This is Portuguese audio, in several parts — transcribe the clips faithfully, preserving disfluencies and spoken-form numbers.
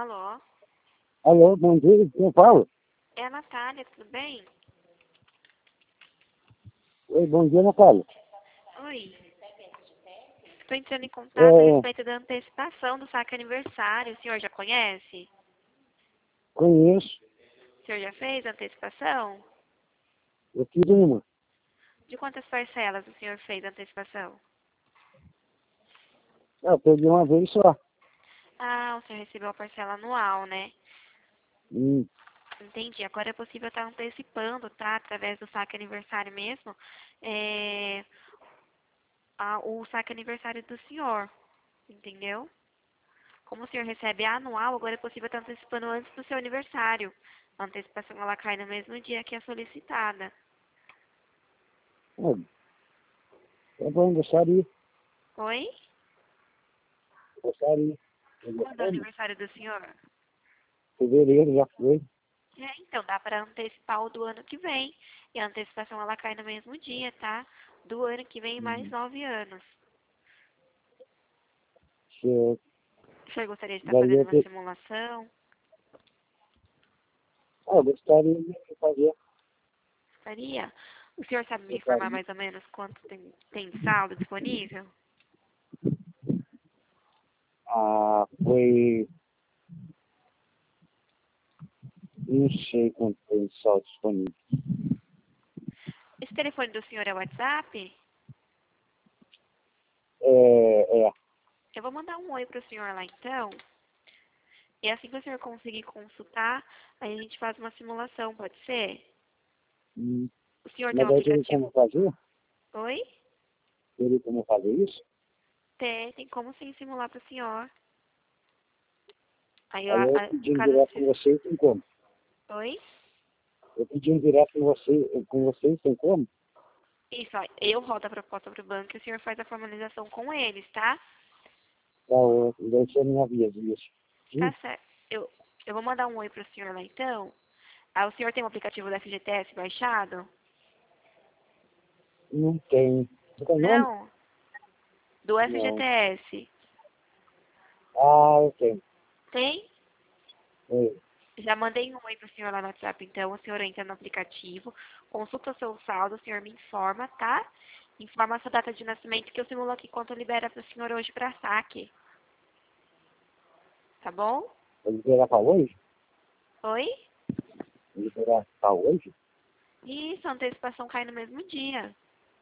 Alô? Alô, bom dia, quem fala? É a Natália, tudo bem? Oi, bom dia, Natália. Oi. Estou entrando em contato a É, respeito da antecipação do saque aniversário. O senhor já conhece? conheço, O senhor já fez a antecipação? eu fiz uma. De quantas parcelas o senhor fez a antecipação? Ah, eu peguei uma vez só. Ah, o senhor recebeu a parcela anual, né? Hum, Entendi. Agora é possível estar antecipando, tá? Através do saque aniversário mesmo, é, a- o saque aniversário do senhor. Entendeu? Como o senhor recebe anual, agora é possível estar antecipando antes do seu aniversário. A antecipação ela cai no mesmo dia que é solicitada. é, tá bom, gostaria, Oi? gostaria. Eu Quando é o gostaria. aniversário do senhor? Fevereiro já foi. É, então dá para antecipar o do ano que vem. E a antecipação ela cai no mesmo dia, tá? Do ano que vem mais Hum, nove anos. certo. O senhor gostaria de estar Daí fazendo eu, uma te... simulação? ah, eu gostaria de fazer. Gostaria? O senhor sabe me informar Gostaria. mais ou menos quanto tem, tem de saldo disponível? Ah, foi, não sei quanto foi só disponível. Esse telefone do senhor é o WhatsApp? É, é, Eu vou mandar um oi pro senhor lá então. E assim que o senhor conseguir consultar, aí a gente faz uma simulação, pode ser? hum, O senhor tem um mas aí teria como aplicativo? fazer? Oi? Teria como fazer isso? Tem, tem como sim simular pro senhor. Aí eu, Aí a- eu a- pedi um caso direto com se... você, tem como? Oi? Eu pedi um direto com você, com vocês, tem como? Isso, ó, eu rodo a proposta pro banco e o senhor faz a formalização com eles, tá? Tá, ó, daí você me avisa isso. Tá Sim? certo. Eu, eu vou mandar um oi pro senhor lá então. Ah, o senhor tem o aplicativo do F G T S baixado? Não tem. Qual é o nome? Não, do Não. F G T S. Ah, eu tenho. Tem? É. Já mandei um oi pro senhor lá no WhatsApp, então o senhor entra no aplicativo, consulta o seu saldo, o senhor me informa, tá? Informa a sua data de nascimento que eu simulo aqui quanto libera pro senhor hoje pra saque. Tá bom? Vou liberar pra hoje? Oi? Vou liberar pra hoje? Isso, a antecipação cai no mesmo dia.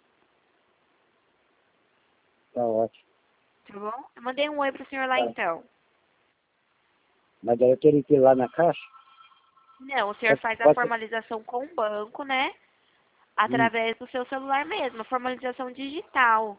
Tá ótimo. Tá bom? Eu mandei um oi pro senhor lá Tá. então. Mas daí eu teria que ir lá na caixa? Não, o senhor Pode, faz a pode ser. formalização com o banco, né? Hum. Através do seu celular mesmo, formalização digital.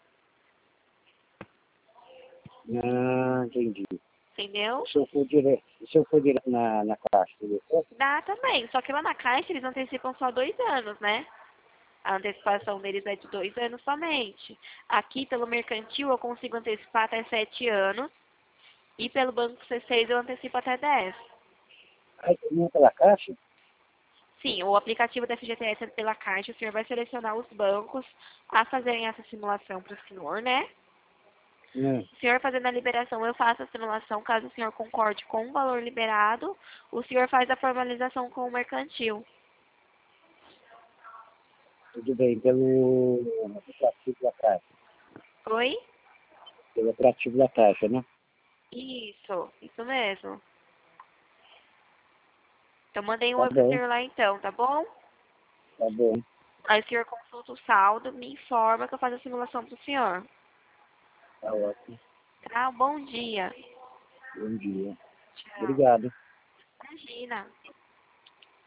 Ah, entendi. Entendeu? Se eu for direto, se eu for direto na, na caixa, tudo certo? Dá também. Só que lá na Caixa eles antecipam só dois anos, né? A antecipação deles é de dois anos somente. Aqui, pelo mercantil, eu consigo antecipar até sete anos. E pelo Banco C seis eu antecipo até dez. Aí, não é pela caixa? Sim, o aplicativo da F G T S é pela Caixa. O senhor vai selecionar os bancos a fazerem essa simulação para o senhor, né? Hum. O senhor fazendo a liberação, eu faço a simulação. Caso o senhor concorde com o valor liberado, o senhor faz a formalização com o mercantil. Tudo bem, pelo aplicativo da caixa. Oi? Pelo aplicativo da caixa, né? Isso, isso mesmo. Eu mandei um Tá oi pro bom, senhor lá então, tá bom? tá bom. Aí o senhor consulta o saldo, me informa que eu faço a simulação pro senhor. Tá ótimo. Tá? Bom dia. Bom dia. Tchau. Obrigado. Imagina.